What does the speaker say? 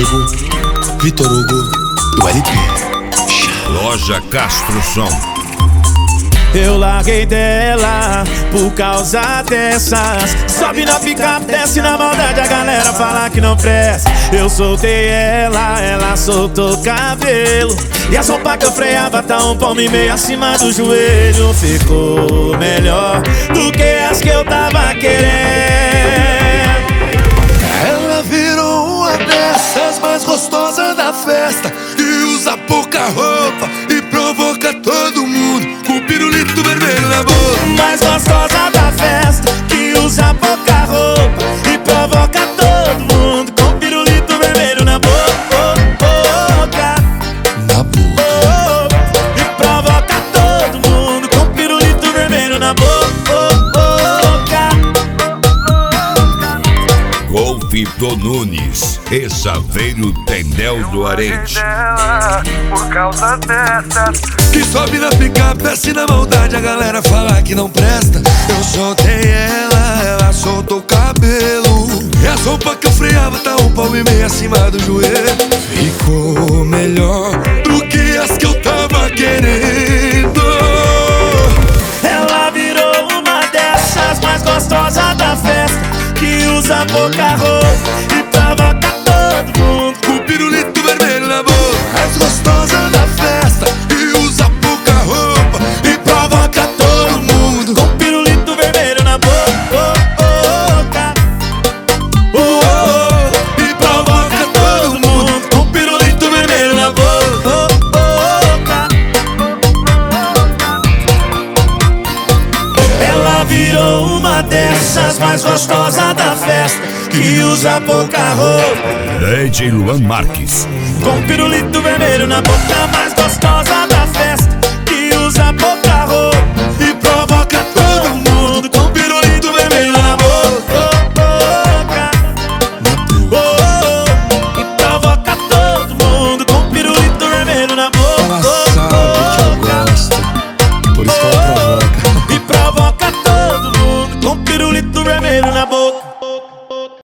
Diego, Vitor Hugo e o LP. Loja Castro Som. Eu larguei dela por causa dessas. Sobe na picape, desce na maldade, a galera fala que não presta. Eu soltei ela soltou o cabelo. E a sopa que eu freava tá um palmo e meio acima do joelho. Ficou melhor do que as que eu tava querendo. Ela virou uma dessas mais gostosas da festa, que usa pouca roupa e provoca todo mundo com o pirulito vermelho na boca. Mais gostosa da festa, que usa pouca roupa e provoca todo mundo com pirulito vermelho na boca. Na boca. E provoca todo mundo com pirulito vermelho na boca. Vitor Nunes, Exaveiro Tendel do Arente. Por causa dessas Que sobe na picape, desce na maldade, a galera fala que não presta. Eu soltei ela soltou o cabelo. E a sopa que eu freava tá um palmo e meio acima do joelho. Ficou melhor do que as que eu tava querendo. Ela virou uma dessas mais gostosas da festa, que usa pouca roupa e provoca todo mundo com o pirulito vermelho na boca. Mais gostosa da festa, que usa pouca roupa e provoca todo mundo com pirulito vermelho na boca. E provoca todo mundo com pirulito vermelho na boca. Ela virou uma dessas mais gostosas da festa, que usa pouca roupa. DJ Luan Marques. Com pirulito vermelho na boca, mais gostosa da